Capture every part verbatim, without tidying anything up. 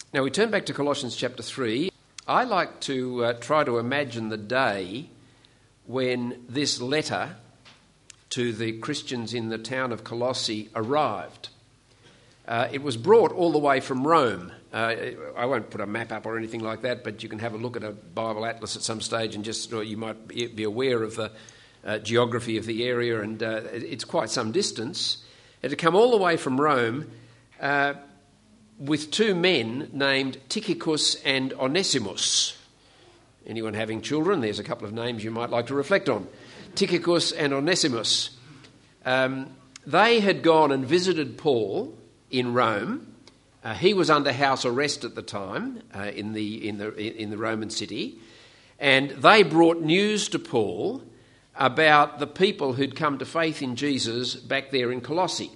Now we turn back to Colossians chapter three. I like to uh, try to imagine the day when this letter to the Christians in the town of Colossae arrived. Uh, it was brought all the way from Rome. Uh, I won't put a map up or anything like that, but you can have a look at a Bible atlas at some stage and just, or you might be aware of the uh, geography of the area, and uh, it's quite some distance. It had come all the way from Rome uh, with two men named Tychicus and Onesimus. Anyone having children, there's a couple of names you might like to reflect on. Tychicus and Onesimus. Um, they had gone and visited Paul in Rome. Uh, he was under house arrest at the time uh, in the in the in the Roman city, and they brought news to Paul about the people who'd come to faith in Jesus back there in Colossae.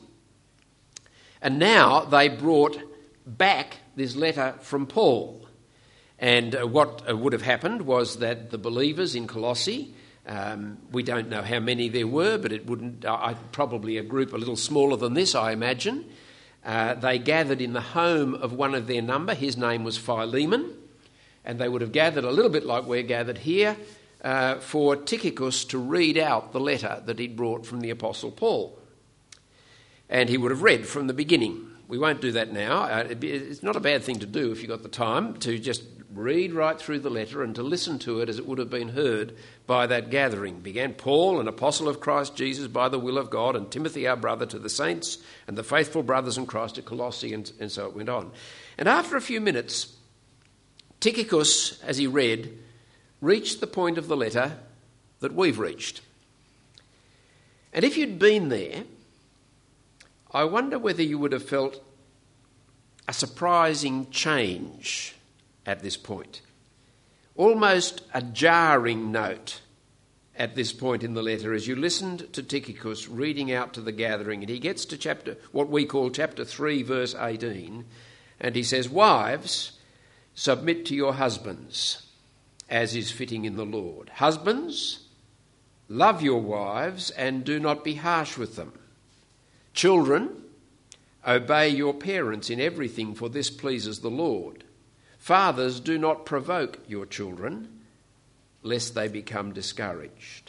And now they brought back this letter from Paul. And uh, what uh, would have happened was that the believers in Colossae, um, we don't know how many there were, but it wouldn't, uh, probably a group a little smaller than this, I imagine. Uh, they gathered in the home of one of their number. His name was Philemon, and they would have gathered a little bit like we're gathered here uh, for Tychicus to read out the letter that he'd brought from the Apostle Paul. And he would have read from the beginning. We won't do that now. Uh, it'd be, it's not a bad thing to do if you've got the time, to just read right through the letter and to listen to it as it would have been heard by that gathering. Began Paul, an apostle of Christ Jesus by the will of God, and Timothy our brother, to the saints and the faithful brothers in Christ at Colossae, and, and so it went on. And after a few minutes, Tychicus, as he read, reached the point of the letter that we've reached. And if you'd been there, I wonder whether you would have felt a surprising change at this point. Almost a jarring note at this point in the letter as you listened to Tychicus reading out to the gathering, and he gets to chapter, what we call chapter three, verse eighteen, and he says, "Wives, submit to your husbands, as is fitting in the Lord. Husbands, love your wives and do not be harsh with them. Children, obey your parents in everything, for this pleases the Lord. Fathers, do not provoke your children, lest they become discouraged."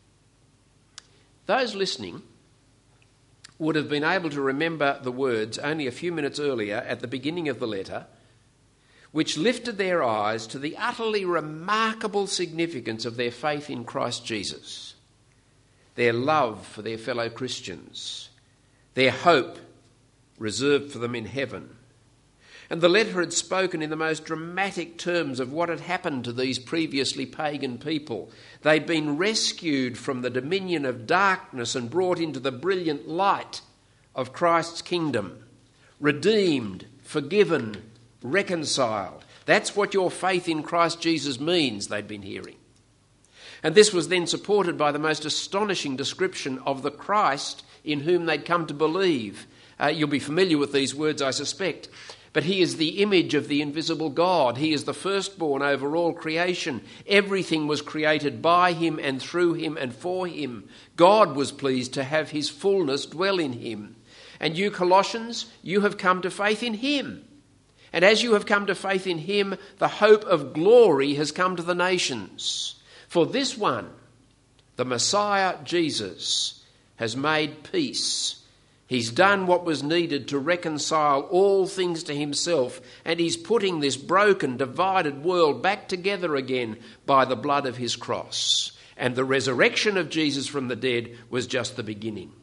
Those listening would have been able to remember the words only a few minutes earlier at the beginning of the letter, which lifted their eyes to the utterly remarkable significance of their faith in Christ Jesus, their love for their fellow Christians, their hope reserved for them in heaven. And the letter had spoken in the most dramatic terms of what had happened to these previously pagan people. They'd been rescued from the dominion of darkness and brought into the brilliant light of Christ's kingdom. Redeemed, forgiven, reconciled. That's what your faith in Christ Jesus means, they'd been hearing. And this was then supported by the most astonishing description of the Christ in whom they'd come to believe. Uh, you'll be familiar with these words, I suspect. But he is the image of the invisible God. He is the firstborn over all creation. Everything was created by him and through him and for him. God was pleased to have his fullness dwell in him. And you Colossians, you have come to faith in him. And as you have come to faith in him, the hope of glory has come to the nations. For this one, the Messiah Jesus, has made peace. He's done what was needed to reconcile all things to himself, and he's putting this broken, divided world back together again by the blood of his cross. And the resurrection of Jesus from the dead was just the beginning.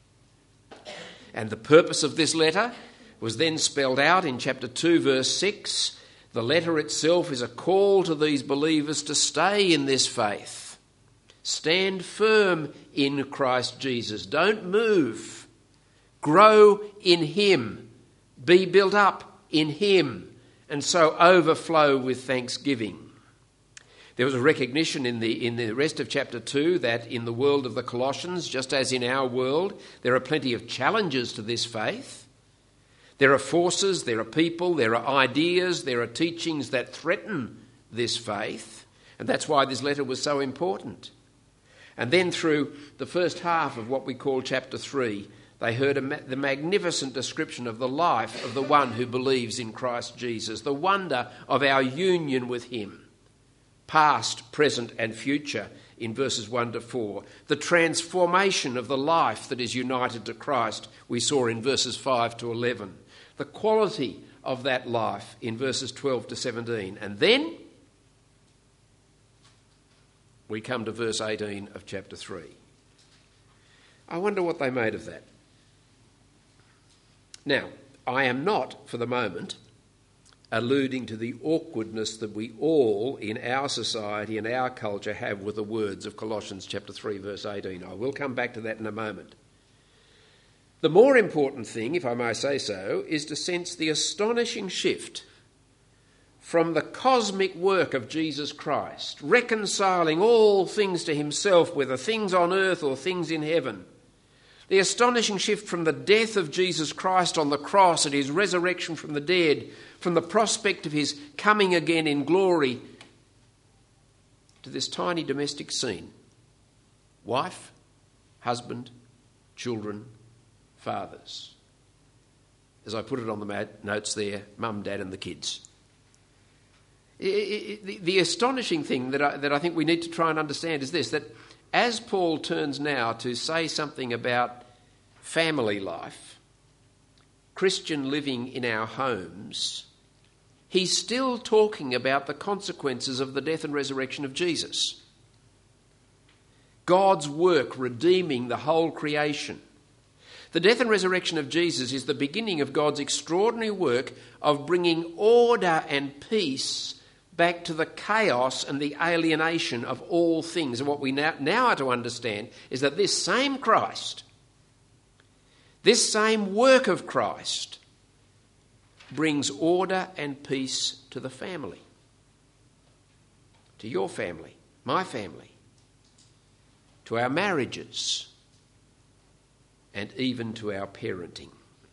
And the purpose of this letter was then spelled out in chapter two, verse six. The letter itself is a call to these believers to stay in this faith. Stand firm in Christ Jesus. Don't move. Grow in him, be built up in him, and so overflow with thanksgiving. There was a recognition in the in the rest of chapter two that in the world of the Colossians, just as in our world, there are plenty of challenges to this faith. There are forces, there are people, there are ideas, there are teachings that threaten this faith, and that's why this letter was so important. And then through the first half of what we call chapter three, They heard a ma- the magnificent description of the life of the one who believes in Christ Jesus, the wonder of our union with him, past, present and future, in verses one to four. The transformation of the life that is united to Christ we saw in verses five to eleven. The quality of that life in verses twelve to seventeen. And then we come to verse eighteen of chapter three. I wonder what they made of that. Now, I am not, for the moment, alluding to the awkwardness that we all in our society and our culture have with the words of Colossians chapter three, verse eighteen. I will come back to that in a moment. The more important thing, if I may say so, is to sense the astonishing shift from the cosmic work of Jesus Christ, reconciling all things to himself, whether things on earth or things in heaven. The astonishing shift from the death of Jesus Christ on the cross and his resurrection from the dead, from the prospect of his coming again in glory, to this tiny domestic scene. Wife, husband, children, fathers. As I put it on the notes there, mum, dad and the kids. It, it, the, the astonishing thing that I, that I think we need to try and understand is this, that as Paul turns now to say something about family life, Christian living in our homes, he's still talking about the consequences of the death and resurrection of Jesus. God's work redeeming the whole creation. The death and resurrection of Jesus is the beginning of God's extraordinary work of bringing order and peace back to the chaos and the alienation of all things. And what we now, now are to understand is that this same Christ, this same work of Christ, brings order and peace to the family, to your family, my family, to our marriages, and even to our parenting.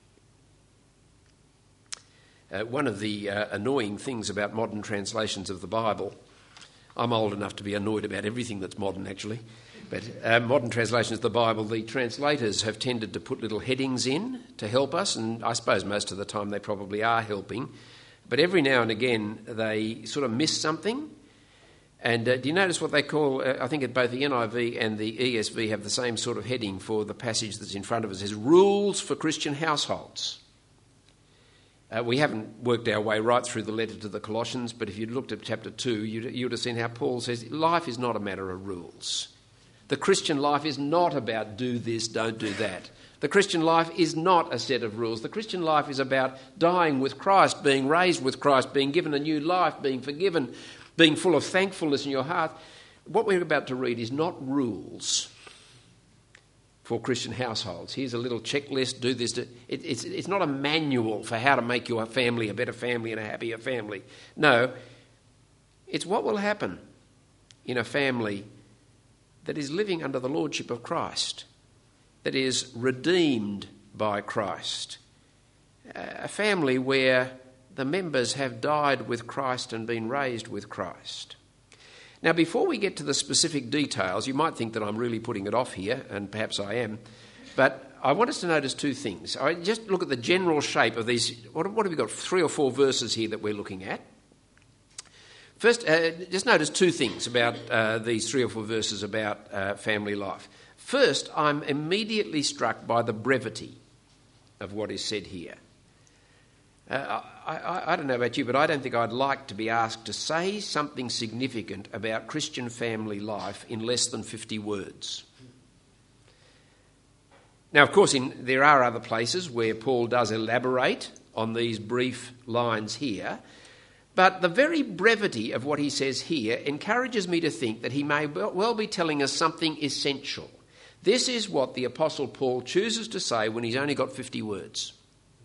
Uh, one of the uh, annoying things about modern translations of the Bible, I'm old enough to be annoyed about everything that's modern actually, but uh, modern translations of the Bible, the translators have tended to put little headings in to help us, and I suppose most of the time they probably are helping, but every now and again they sort of miss something. And uh, do you notice what they call, uh, I think both the N I V and the E S V have the same sort of heading for the passage that's in front of us, is Rules for Christian Households. Uh, we haven't worked our way right through the letter to the Colossians, but if you'd looked at chapter two, you'd, you'd have seen how Paul says life is not a matter of rules. The Christian life is not about do this, don't do that. The Christian life is not a set of rules. The Christian life is about dying with Christ, being raised with Christ, being given a new life, being forgiven, being full of thankfulness in your heart. What we're about to read is not rules for Christian households. Here's a little checklist, do this. Do, it, it's, it's not a manual for how to make your family a better family and a happier family. No, it's what will happen in a family that is living under the lordship of Christ, that is redeemed by Christ. A family where the members have died with Christ and been raised with Christ. Now, before we get to the specific details, you might think that I'm really putting it off here, and perhaps I am, but I want us to notice two things. I just look at the general shape of these. What, what have we got? Three or four verses here that we're looking at. First, uh, just notice two things about uh, these three or four verses about uh, family life. First, I'm immediately struck by the brevity of what is said here. Uh, I, I, I don't know about you, but I don't think I'd like to be asked to say something significant about Christian family life in less than fifty words. Now, of course, in, there are other places where Paul does elaborate on these brief lines here, but the very brevity of what he says here encourages me to think that he may well be telling us something essential. This is what the Apostle Paul chooses to say when he's only got fifty words.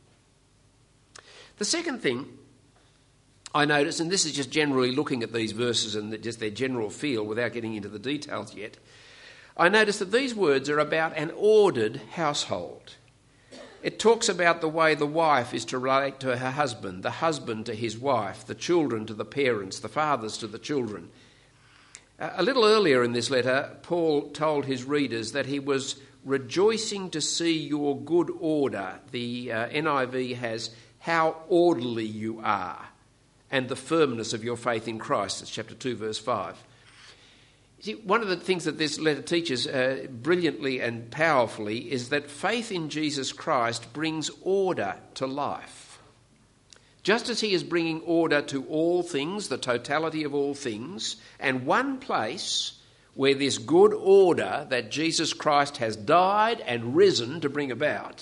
The second thing I notice, and this is just generally looking at these verses and just their general feel without getting into the details yet, I notice that these words are about an ordered household. It talks about the way the wife is to relate to her husband, the husband to his wife, the children to the parents, the fathers to the children. A little earlier in this letter, Paul told his readers that he was rejoicing to see your good order. The uh, N I V has how orderly you are and the firmness of your faith in Christ. That's chapter two, verse five. See, one of the things that this letter teaches uh, brilliantly and powerfully is that faith in Jesus Christ brings order to life. Just as he is bringing order to all things, the totality of all things, and one place where this good order that Jesus Christ has died and risen to bring about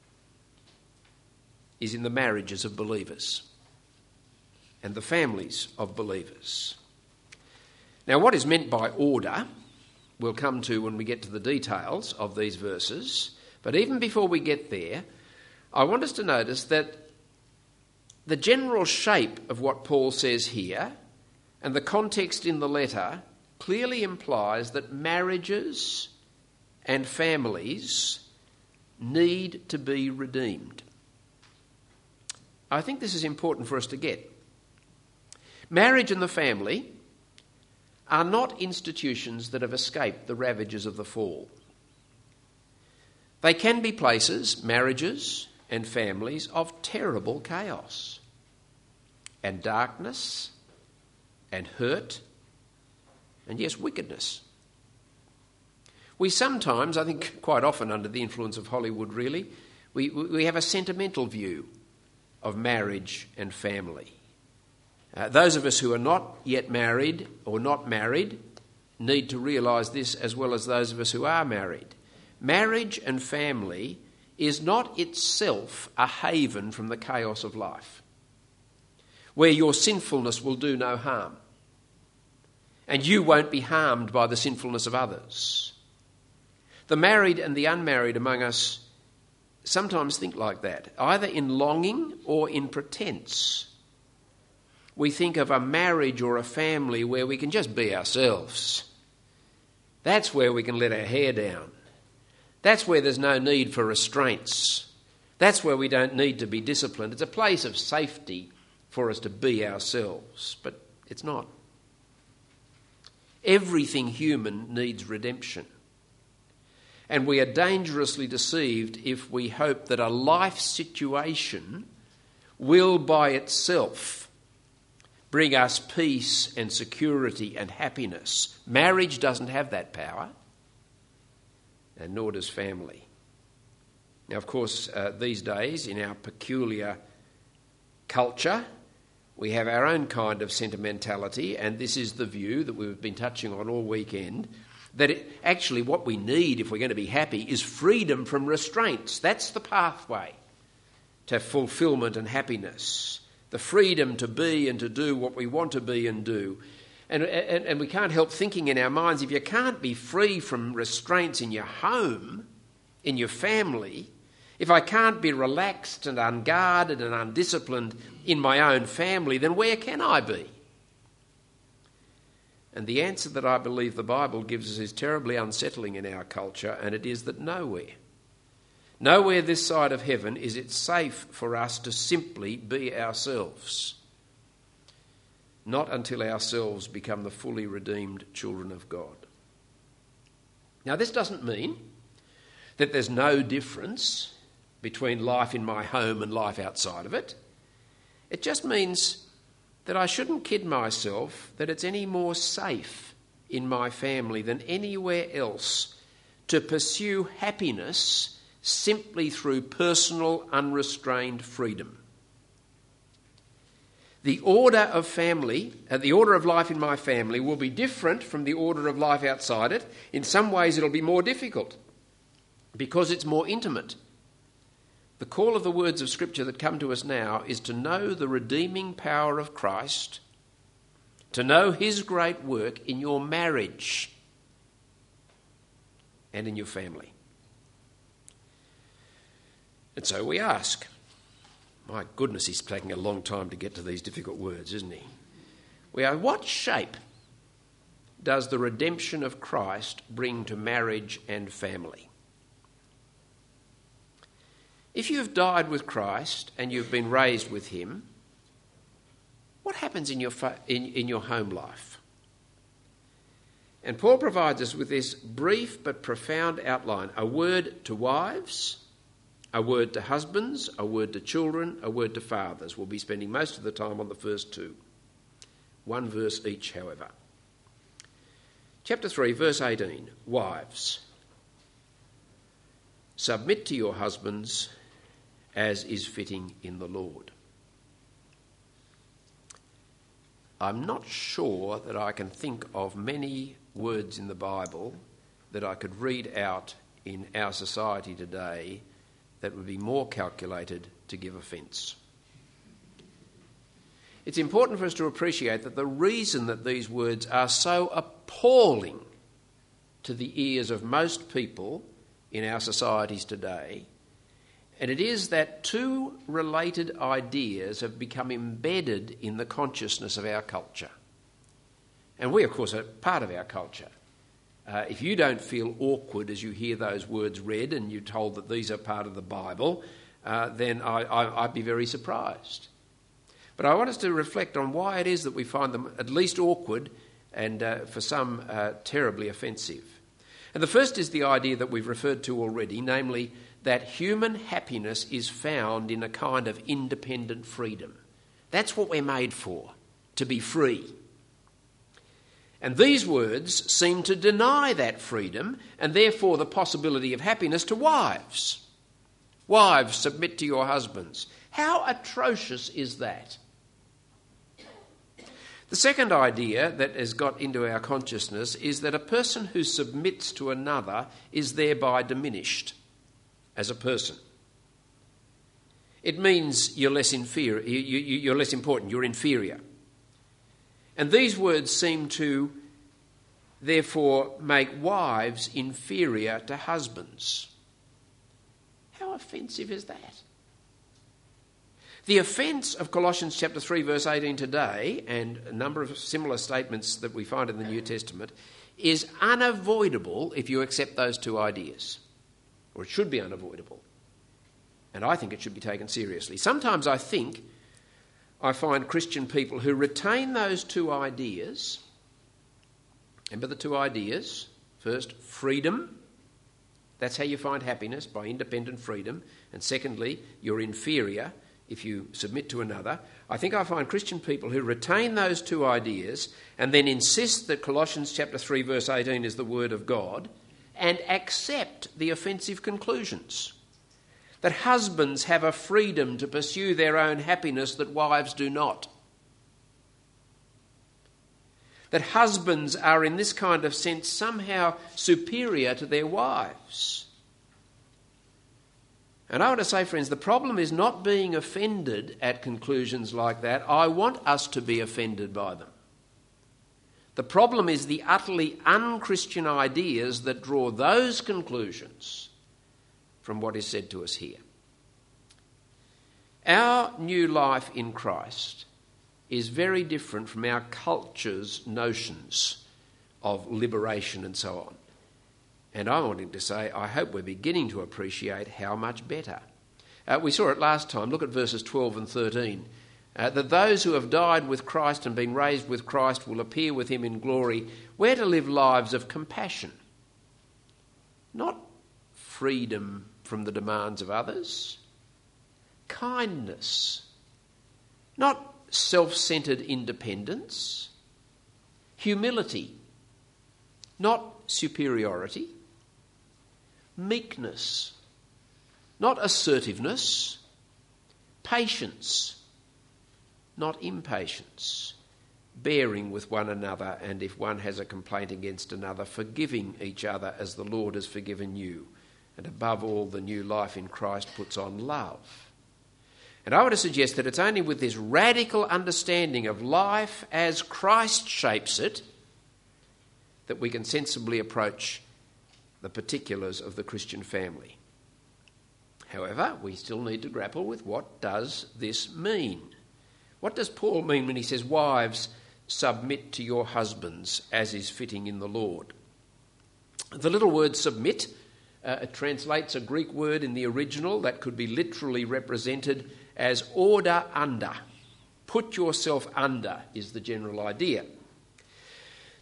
is in the marriages of believers and the families of believers. Now, what is meant by order, we'll come to when we get to the details of these verses. But even before we get there, I want us to notice that the general shape of what Paul says here and the context in the letter clearly implies that marriages and families need to be redeemed. I think this is important for us to get. Marriage and the family are not institutions that have escaped the ravages of the fall. They can be places, marriages and families, of terrible chaos and darkness and hurt and, yes, wickedness. We sometimes, I think quite often under the influence of Hollywood really, we, we have a sentimental view of marriage and family. Uh, those of us who are not yet married or not married need to realise this, as well as those of us who are married. Marriage and family is not itself a haven from the chaos of life, where your sinfulness will do no harm and you won't be harmed by the sinfulness of others. The married and the unmarried among us sometimes think like that, either in longing or in pretense. We think of a marriage or a family where we can just be ourselves. That's where we can let our hair down. That's where there's no need for restraints. That's where we don't need to be disciplined. It's a place of safety for us to be ourselves, but it's not. Everything human needs redemption. And we are dangerously deceived if we hope that a life situation will by itself bring us peace and security and happiness. Marriage doesn't have that power, and nor does family. Now, of course, uh, these days, in our peculiar culture, we have our own kind of sentimentality, and this is the view that we've been touching on all weekend, that it, actually what we need if we're going to be happy is freedom from restraints. That's the pathway to fulfilment and happiness. The freedom to be and to do what we want to be and do. And, and, and we can't help thinking in our minds, if you can't be free from restraints in your home, in your family, if I can't be relaxed and unguarded and undisciplined in my own family, then where can I be? And the answer that I believe the Bible gives us is terribly unsettling in our culture, and it is that nowhere, nowhere this side of heaven is it safe for us to simply be ourselves. Not until ourselves become the fully redeemed children of God. Now, this doesn't mean that there's no difference between life in my home and life outside of it. It just means that I shouldn't kid myself that it's any more safe in my family than anywhere else to pursue happiness simply through personal, unrestrained freedom. The order of family, uh, the order of life in my family will be different from the order of life outside it. In some ways it'll be more difficult because it's more intimate. The call of the words of Scripture that come to us now is to know the redeeming power of Christ, to know his great work in your marriage and in your family. And so we ask, my goodness, he's taking a long time to get to these difficult words, isn't he? We are, what shape does the redemption of Christ bring to marriage and family? If you've died with Christ and you've been raised with him, what happens in your fa- in, in your home life? And Paul provides us with this brief but profound outline: a word to wives, a word to husbands, a word to children, a word to fathers. We'll be spending most of the time on the first two. One verse each, however. Chapter three, verse eighteen. Wives, submit to your husbands as is fitting in the Lord. I'm not sure that I can think of many words in the Bible that I could read out in our society today that would be more calculated to give offence. It's important for us to appreciate that the reason that these words are so appalling to the ears of most people in our societies today, and it is that two related ideas have become embedded in the consciousness of our culture. And we, of course, are part of our culture. Uh, if you don't feel awkward as you hear those words read and you're told that these are part of the Bible, uh, then I, I, I'd be very surprised. But I want us to reflect on why it is that we find them at least awkward and, uh, for some, uh, terribly offensive. And the first is the idea that we've referred to already, namely that human happiness is found in a kind of independent freedom. That's what we're made for, to be free. And these words seem to deny that freedom and therefore the possibility of happiness to wives. Wives, submit to your husbands. How atrocious is that? The second idea that has got into our consciousness is that a person who submits to another is thereby diminished as a person. It means you're less inferior, you, you, you're less important, you're inferior. And these words seem to, therefore, make wives inferior to husbands. How offensive is that? The offence of Colossians chapter three, verse eighteen today, and a number of similar statements that we find in the New Testament, is unavoidable if you accept those two ideas. Or it should be unavoidable. And I think it should be taken seriously. Sometimes I think I find Christian people who retain those two ideas. Remember the two ideas? First, freedom. That's how you find happiness, by independent freedom. And secondly, you're inferior if you submit to another. I think I find Christian people who retain those two ideas and then insist that Colossians chapter three, verse eighteen is the word of God, and accept the offensive conclusions. That husbands have a freedom to pursue their own happiness that wives do not. That husbands are in this kind of sense somehow superior to their wives. And I want to say, friends, the problem is not being offended at conclusions like that. I want us to be offended by them. The problem is the utterly unchristian ideas that draw those conclusions from what is said to us here. Our new life in Christ is very different from our culture's notions of liberation and so on. And I'm wanting to say, I hope we're beginning to appreciate how much better. Uh, we saw it last time. Look at verses twelve and thirteen. Uh, that those who have died with Christ and been raised with Christ will appear with him in glory. We're to live lives of compassion, not freedom from the demands of others. Kindness, not self-centred independence. Humility, not superiority. Meekness, not assertiveness. Patience, not impatience. Bearing with one another, and if one has a complaint against another, forgiving each other as the Lord has forgiven you. And above all, the new life in Christ puts on love. And I want to suggest that it's only with this radical understanding of life as Christ shapes it that we can sensibly approach the particulars of the Christian family. However, we still need to grapple with what does this mean? What does Paul mean when he says, wives, submit to your husbands as is fitting in the Lord? The little word submit uh, it translates a Greek word in the original that could be literally represented as order under. Put yourself under is the general idea.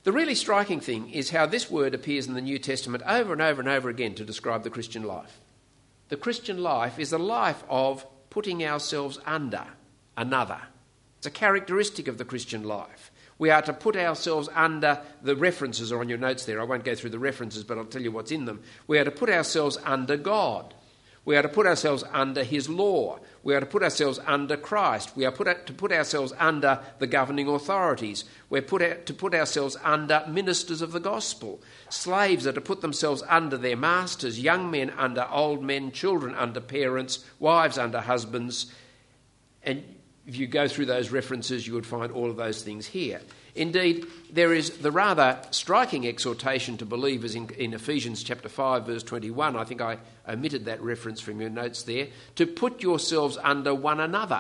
The really striking thing is how this word appears in the New Testament over and over and over again to describe the Christian life. The Christian life is a life of putting ourselves under another. It's a characteristic of the Christian life. We are to put ourselves under, the references are on your notes there. I won't go through the references, but I'll tell you what's in them. We are to put ourselves under God. We are to put ourselves under his law. We are to put ourselves under Christ. We are put to put ourselves under the governing authorities. We're put to put ourselves under ministers of the gospel. Slaves are to put themselves under their masters. Young men under old men. Children under parents. Wives under husbands. And if you go through those references, you would find all of those things here. Indeed, there is the rather striking exhortation to believers in, in Ephesians chapter five, verse twenty-one. I think I omitted that reference from your notes there. To put yourselves under one another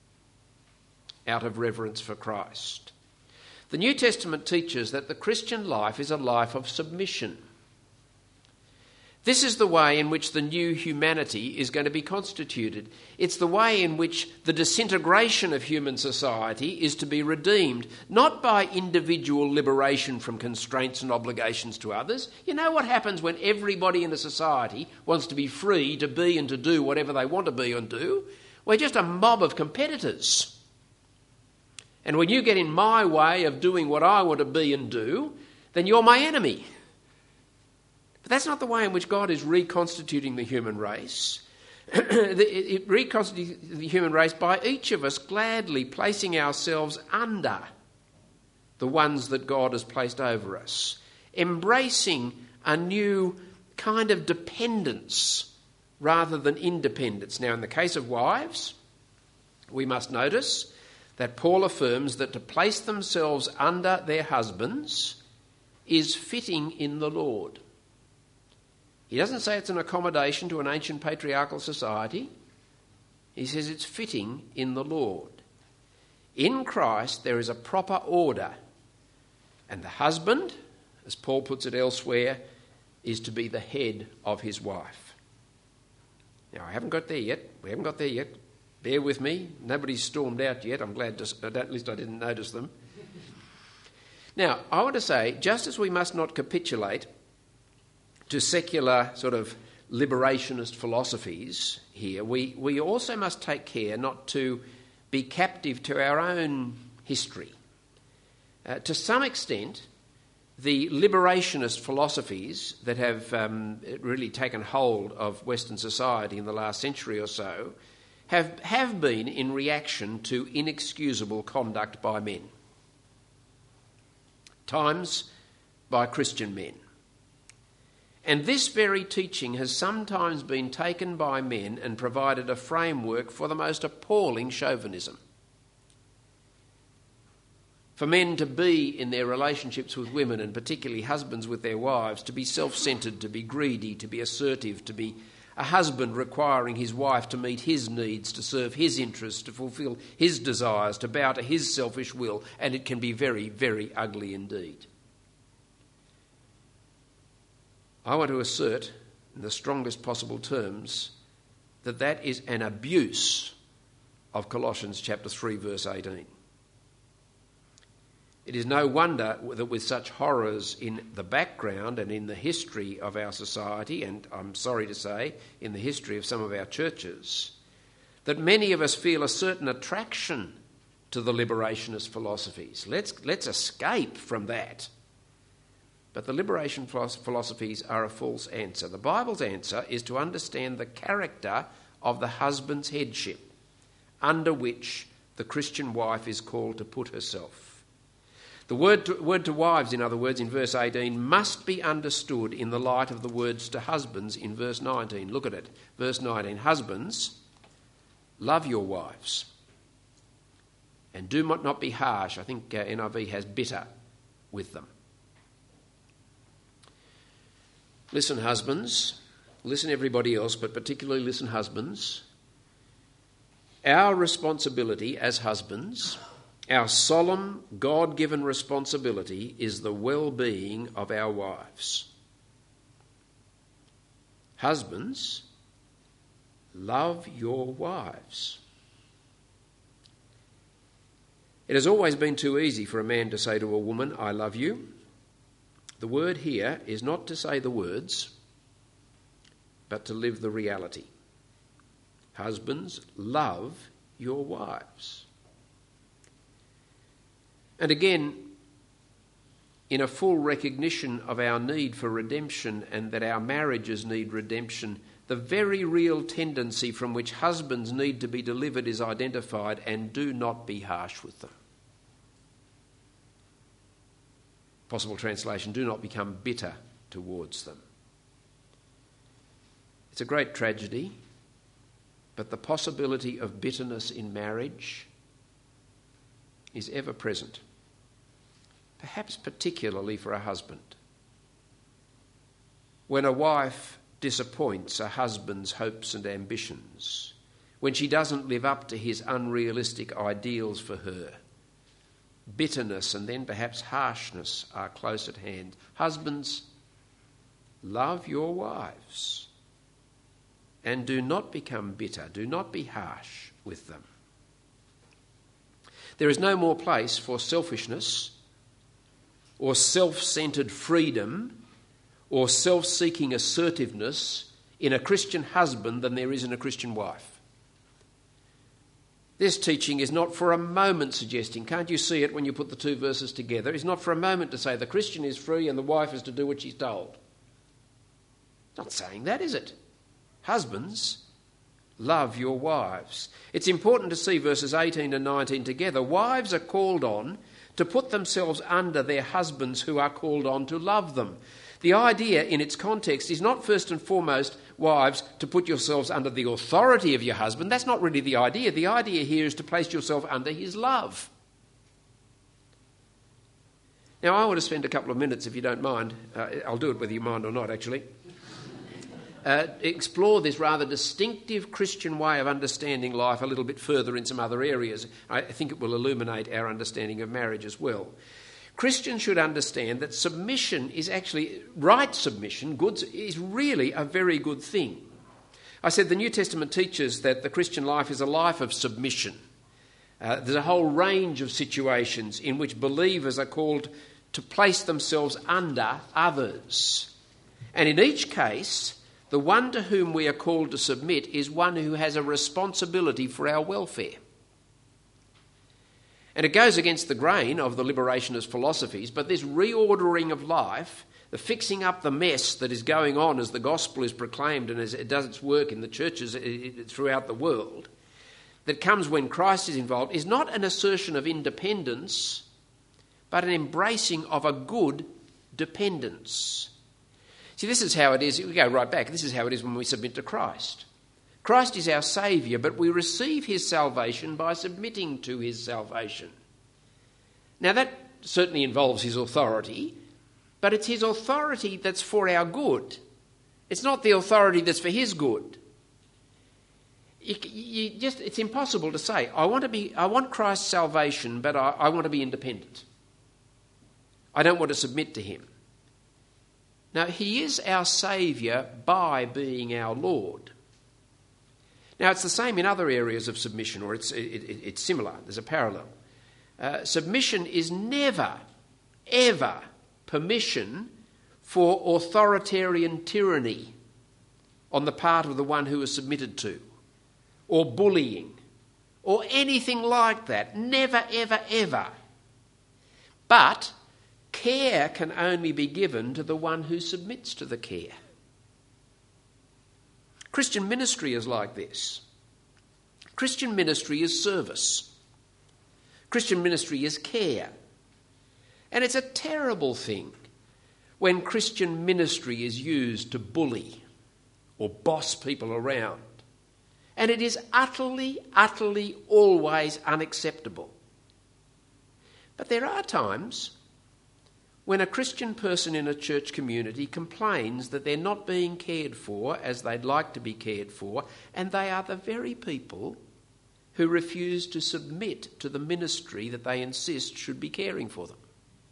out of reverence for Christ. The New Testament teaches that the Christian life is a life of submission. This is the way in which the new humanity is going to be constituted. It's the way in which the disintegration of human society is to be redeemed, not by individual liberation from constraints and obligations to others. You know what happens when everybody in a society wants to be free to be and to do whatever they want to be and do? We're just a mob of competitors. And when you get in my way of doing what I want to be and do, then you're my enemy. But that's not the way in which God is reconstituting the human race. It reconstitutes the human race by each of us gladly placing ourselves under the ones that God has placed over us, embracing a new kind of dependence rather than independence. Now, in the case of wives, we must notice that Paul affirms that to place themselves under their husbands is fitting in the Lord. He doesn't say it's an accommodation to an ancient patriarchal society. He says it's fitting in the Lord. In Christ there is a proper order, and the husband, as Paul puts it elsewhere, is to be the head of his wife. Now, I haven't got there yet. We haven't got there yet. Bear with me. Nobody's stormed out yet. I'm glad to, at least I didn't notice them. Now, I want to say, just as we must not capitulate to secular sort of liberationist philosophies here, we, we also must take care not to be captive to our own history. Uh, to some extent, the liberationist philosophies that have um, really taken hold of Western society in the last century or so have, have been in reaction to inexcusable conduct by men, times by Christian men. And this very teaching has sometimes been taken by men and provided a framework for the most appalling chauvinism. For men to be in their relationships with women, and particularly husbands with their wives, to be self-centred, to be greedy, to be assertive, to be a husband requiring his wife to meet his needs, to serve his interests, to fulfil his desires, to bow to his selfish will, and it can be very, very ugly indeed. I want to assert in the strongest possible terms that that is an abuse of Colossians chapter three, verse eighteen. It is no wonder that with such horrors in the background and in the history of our society, and I'm sorry to say, in the history of some of our churches, that many of us feel a certain attraction to the liberationist philosophies. Let's, let's escape from that. But the liberation philosophies are a false answer. The Bible's answer is to understand the character of the husband's headship, under which the Christian wife is called to put herself. The word to, word to wives, in other words, in verse eighteen, must be understood in the light of the words to husbands in verse nineteen. Look at it. Verse nineteen, husbands, love your wives and do not be harsh. I think uh, N I V has bitter with them. Listen, husbands, listen everybody else, but particularly listen, husbands. Our responsibility as husbands, our solemn God-given responsibility, is the well-being of our wives. Husbands, love your wives. It has always been too easy for a man to say to a woman, I love you, The word here is not to say the words, but to live the reality. Husbands, love your wives. And again, in a full recognition of our need for redemption and that our marriages need redemption, the very real tendency from which husbands need to be delivered is identified, and do not be harsh with them. Possible translation, do not become bitter towards them. It's a great tragedy, but the possibility of bitterness in marriage is ever present, perhaps particularly for a husband. When a wife disappoints a husband's hopes and ambitions, when she doesn't live up to his unrealistic ideals for her, bitterness and then perhaps harshness are close at hand. Husbands, love your wives and do not become bitter, do not be harsh with them. There is no more place for selfishness or self-centred freedom or self-seeking assertiveness in a Christian husband than there is in a Christian wife. This teaching is not for a moment suggesting, can't you see it when you put the two verses together? It's not for a moment to say the Christian is free and the wife is to do what she's told. It's not saying that, is it? Husbands, love your wives. It's important to see verses eighteen and nineteen together. Wives are called on to put themselves under their husbands who are called on to love them. The idea in its context is not first and foremost, wives, to put yourselves under the authority of your husband. That's not really the idea. The idea here is to place yourself under his love. Now, I want to spend a couple of minutes, if you don't mind, uh, I'll do it whether you mind or not, actually, uh, explore this rather distinctive Christian way of understanding life a little bit further in some other areas. I think it will illuminate our understanding of marriage as well. Christians should understand that submission is actually, right submission, good, is really a very good thing. I said the New Testament teaches that the Christian life is a life of submission. Uh, there's a whole range of situations in which believers are called to place themselves under others. And in each case, the one to whom we are called to submit is one who has a responsibility for our welfare. And it goes against the grain of the liberationist philosophies, but this reordering of life, the fixing up the mess that is going on as the gospel is proclaimed and as it does its work in the churches throughout the world, that comes when Christ is involved, is not an assertion of independence, but an embracing of a good dependence. See, this is how it is. We go right back. This is how it is when we submit to Christ. Christ is our saviour, but we receive his salvation by submitting to his salvation. Now, that certainly involves his authority, but it's his authority that's for our good. It's not the authority that's for his good. You, you just, it's impossible to say, I want to be, I want Christ's salvation, but I, I want to be independent. I don't want to submit to him. Now, he is our saviour by being our Lord. Now, it's the same in other areas of submission, or it's, it, it, it's similar. There's a parallel. Uh, submission is never, ever permission for authoritarian tyranny on the part of the one who is submitted to, or bullying, or anything like that. Never, ever, ever. But care can only be given to the one who submits to the care. Christian ministry is like this. Christian ministry is service. Christian ministry is care. And it's a terrible thing when Christian ministry is used to bully or boss people around. And it is utterly, utterly, always unacceptable. But there are times when a Christian person in a church community complains that they're not being cared for as they'd like to be cared for, and they are the very people who refuse to submit to the ministry that they insist should be caring for them.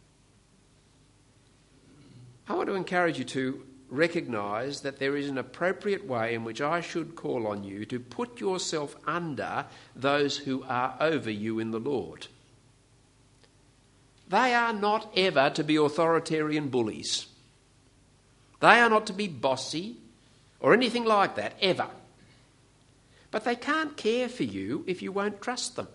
I want to encourage you to recognise that there is an appropriate way in which I should call on you to put yourself under those who are over you in the Lord. They are not ever to be authoritarian bullies. They are not to be bossy or anything like that, ever. But they can't care for you if you won't trust them.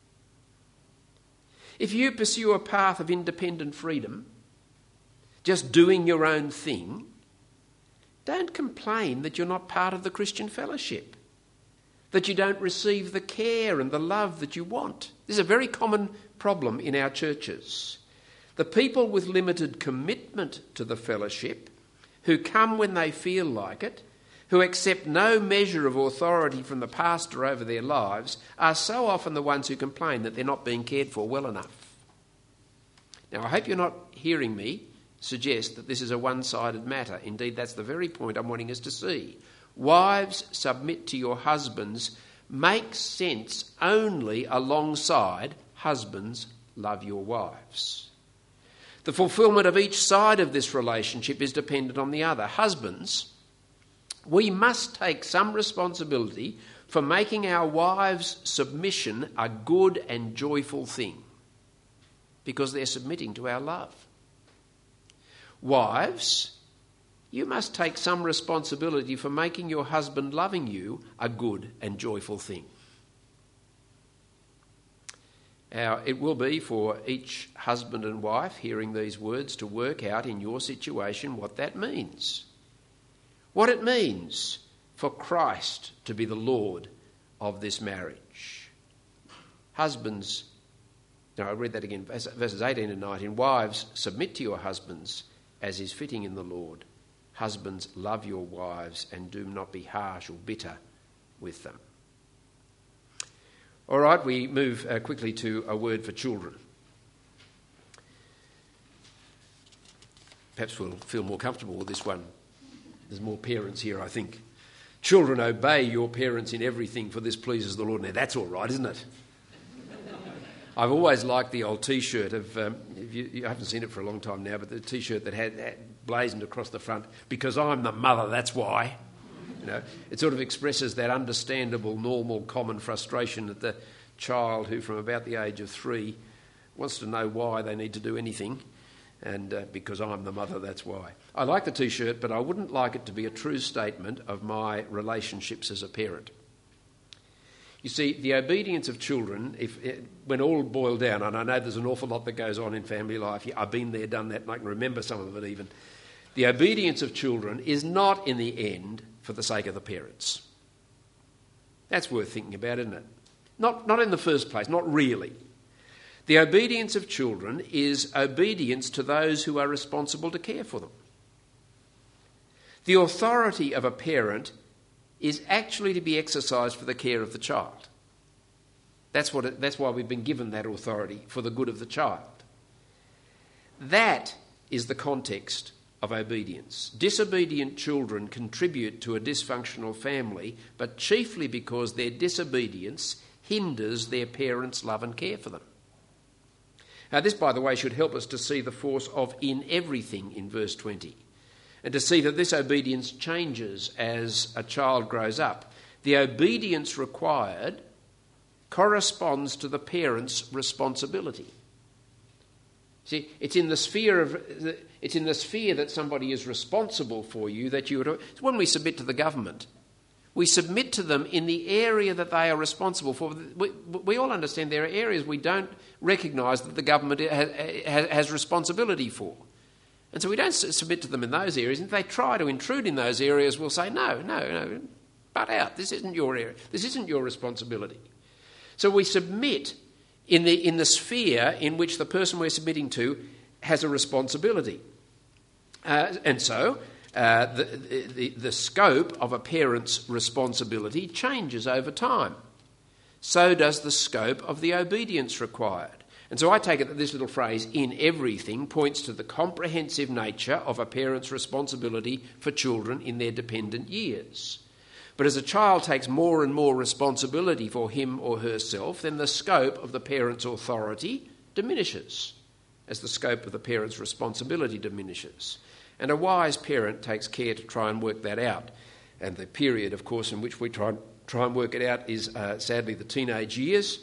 If you pursue a path of independent freedom, just doing your own thing, don't complain that you're not part of the Christian fellowship, that you don't receive the care and the love that you want. This is a very common problem in our churches. The people with limited commitment to the fellowship, who come when they feel like it, who accept no measure of authority from the pastor over their lives, are so often the ones who complain that they're not being cared for well enough. Now, I hope you're not hearing me suggest that this is a one-sided matter. Indeed, that's the very point I'm wanting us to see. Wives, submit to your husbands makes sense only alongside husbands, love your wives. The fulfilment of each side of this relationship is dependent on the other. Husbands, we must take some responsibility for making our wives' submission a good and joyful thing, because they're submitting to our love. Wives, you must take some responsibility for making your husband loving you a good and joyful thing. Now, it will be for each husband and wife hearing these words to work out in your situation what that means. What it means for Christ to be the Lord of this marriage. Husbands, no, I read that again, verses eighteen and nineteen. Wives, submit to your husbands as is fitting in the Lord. Husbands, love your wives and do not be harsh or bitter with them. All right, we move uh, quickly to a word for children. Perhaps we'll feel more comfortable with this one. There's more parents here, I think. Children, obey your parents in everything, for this pleases the Lord. Now, that's all right, isn't it? I've always liked the old T-shirt of, um, you, you haven't seen it for a long time now, but the T-shirt that had, had blazoned across the front, because I'm the mother, that's why. You know, it sort of expresses that understandable, normal, common frustration that the child who from about the age of three wants to know why they need to do anything, and uh, because I'm the mother, that's why. I like the T-shirt, but I wouldn't like it to be a true statement of my relationships as a parent. You see, the obedience of children, if when all boiled down, and I know there's an awful lot that goes on in family life, I've been there, done that, and I can remember some of it even. The obedience of children is not, in the end, for the sake of the parents. That's worth thinking about, isn't it? Not, not in the first place, not really. The obedience of children is obedience to those who are responsible to care for them. The authority of a parent is actually to be exercised for the care of the child. That's what it, that's why we've been given that authority, for the good of the child. That is the context of obedience. Disobedient children contribute to a dysfunctional family, but chiefly because their disobedience hinders their parents' love and care for them. Now, this, by the way, should help us to see the force of in everything in verse twenty, and to see that this obedience changes as a child grows up. The obedience required corresponds to the parent's responsibility. See, it's in the sphere of it's in the sphere that somebody is responsible for you that you. It's when we submit to the government, we submit to them in the area that they are responsible for. We, we all understand there are areas we don't recognise that the government has, has responsibility for. And so we don't submit to them in those areas. And if they try to intrude in those areas, we'll say, no, no, no, butt out. This isn't your area. This isn't your responsibility. So we submit in the in the sphere in which the person we're submitting to has a responsibility. Uh, and so uh, the, the, the scope of a parent's responsibility changes over time. So does the scope of the obedience required. And so I take it that this little phrase, in everything, points to the comprehensive nature of a parent's responsibility for children in their dependent years. But as a child takes more and more responsibility for him or herself, then the scope of the parent's authority diminishes as the scope of the parent's responsibility diminishes. And a wise parent takes care to try and work that out. And the period, of course, in which we try, try and work it out is uh, sadly the teenage years.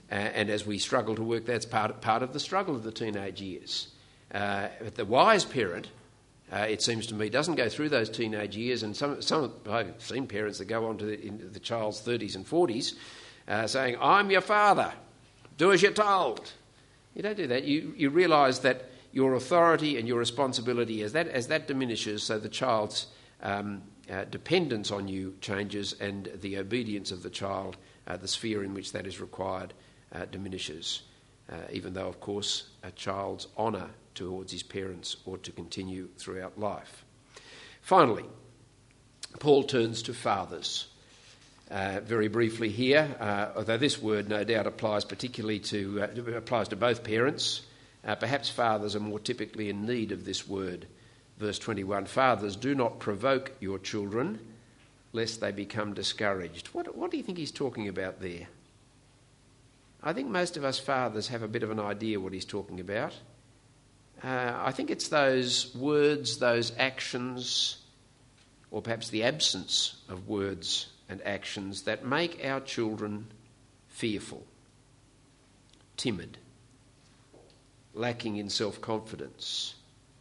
Uh, and as we struggle to work, that's part, part of the struggle of the teenage years. Uh, but the wise parent, uh, it seems to me, doesn't go through those teenage years. And some, some I've seen parents that go on to the, into the child's thirties and forties uh, saying, I'm your father, do as you're told. You don't do that. You, you realise that your authority and your responsibility, as that, as that diminishes, so the child's um, uh, dependence on you changes, and the obedience of the child, uh, the sphere in which that is required, Uh, diminishes, uh, even though, of course, a child's honour towards his parents ought to continue throughout life. Finally, Paul turns to fathers. Uh, very briefly here, uh, although this word no doubt applies particularly to, uh, applies to both parents, uh, perhaps fathers are more typically in need of this word. Verse twenty-one, fathers, do not provoke your children, lest they become discouraged. What, what do you think he's talking about there? I think most of us fathers have a bit of an idea what he's talking about. Uh, I think it's those words, those actions, or perhaps the absence of words and actions that make our children fearful, timid, lacking in self-confidence.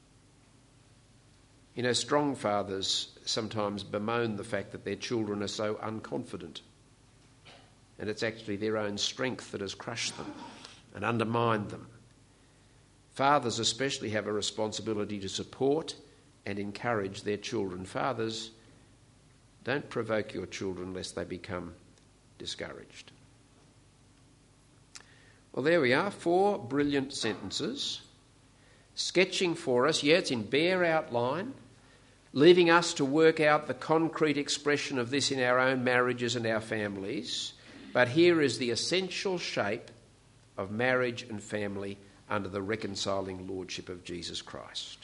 You know, strong fathers sometimes bemoan the fact that their children are so unconfident. And it's actually their own strength that has crushed them and undermined them. Fathers especially have a responsibility to support and encourage their children. Fathers, don't provoke your children lest they become discouraged. Well, there we are, four brilliant sentences, sketching for us, yeah, it's in bare outline, leaving us to work out the concrete expression of this in our own marriages and our families. But here is the essential shape of marriage and family under the reconciling lordship of Jesus Christ.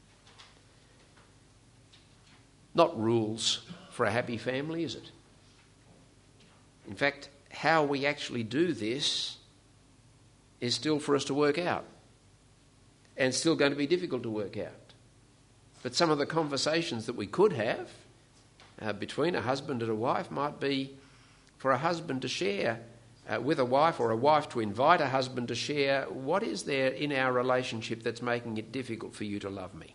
Not rules for a happy family, is it? In fact, how we actually do this is still for us to work out, and still going to be difficult to work out. But some of the conversations that we could have uh, between a husband and a wife might be for a husband to share uh, with a wife, or a wife to invite a husband to share, what is there in our relationship that's making it difficult for you to love me?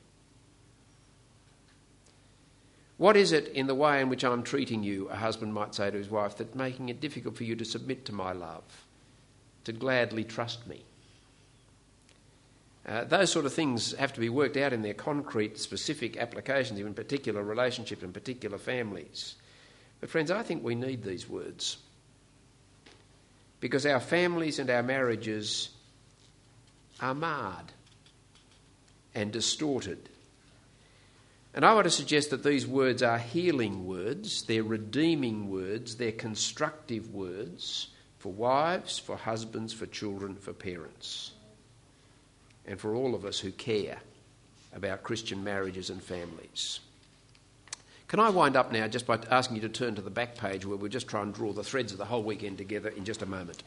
What is it in the way in which I'm treating you, a husband might say to his wife, that's making it difficult for you to submit to my love, to gladly trust me? Uh, those sort of things have to be worked out in their concrete, specific applications in particular relationships and particular families. But friends, I think we need these words, because our families and our marriages are marred and distorted. And I want to suggest that these words are healing words, they're redeeming words, they're constructive words for wives, for husbands, for children, for parents, and for all of us who care about Christian marriages and families. Can I wind up now just by asking you to turn to the back page, where we'll just try and draw the threads of the whole weekend together in just a moment.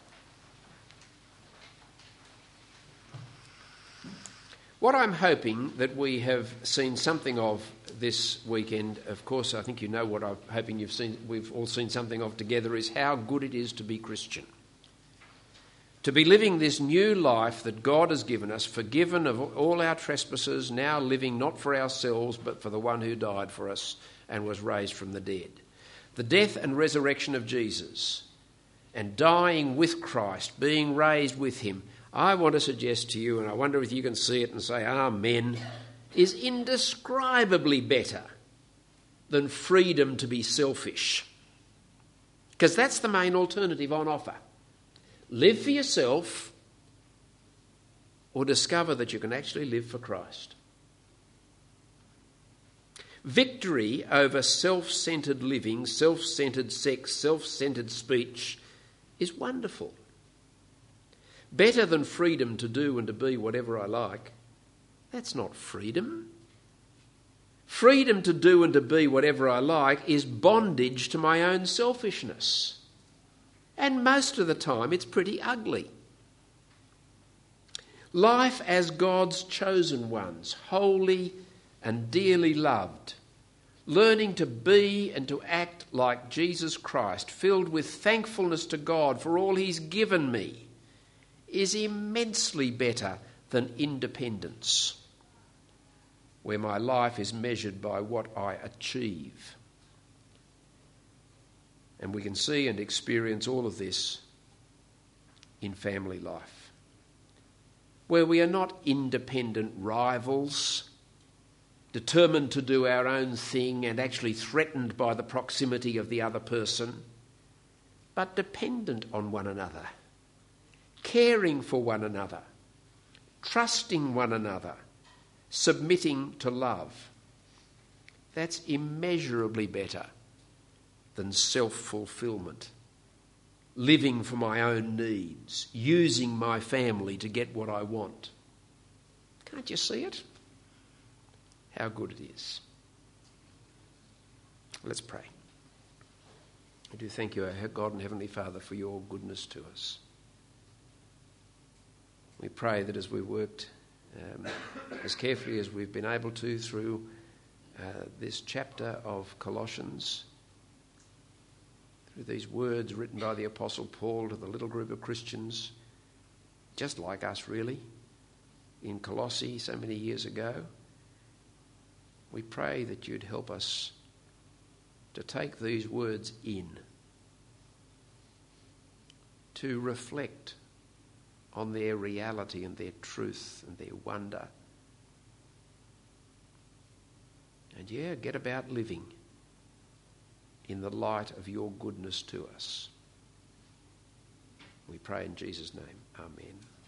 What I'm hoping that we have seen something of this weekend, of course, I think you know what I'm hoping you've seen, we've all seen something of together, is how good it is to be Christian. To be living this new life that God has given us, forgiven of all our trespasses, now living not for ourselves but for the one who died for us and was raised from the dead. The death and resurrection of Jesus, and dying with Christ, being raised with him, I want to suggest to you, and I wonder if you can see it and say amen, is indescribably better than freedom to be selfish. Because that's the main alternative on offer. Live for yourself, or discover that you can actually live for Christ. Victory over self-centred living, self-centred sex, self-centred speech is wonderful. Better than freedom to do and to be whatever I like. That's not freedom. Freedom to do and to be whatever I like is bondage to my own selfishness. And most of the time it's pretty ugly. Life as God's chosen ones, holy and dearly loved, learning to be and to act like Jesus Christ, filled with thankfulness to God for all he's given me, is immensely better than independence, where my life is measured by what I achieve. And we can see and experience all of this in family life, where we are not independent rivals, determined to do our own thing and actually threatened by the proximity of the other person, but dependent on one another, caring for one another, trusting one another, submitting to love. That's immeasurably better than self-fulfillment, living for my own needs, using my family to get what I want. Can't you see it? How good it is. Let's pray. I do thank you, our God and Heavenly Father, for your goodness to us. We pray that as we worked um, as carefully as we've been able to through uh, this chapter of Colossians, through these words written by the Apostle Paul to the little group of Christians, just like us really, in Colossae so many years ago, we pray that you'd help us to take these words in, to reflect on their reality and their truth and their wonder. And yeah, get about living in the light of your goodness to us. We pray in Jesus' name. Amen.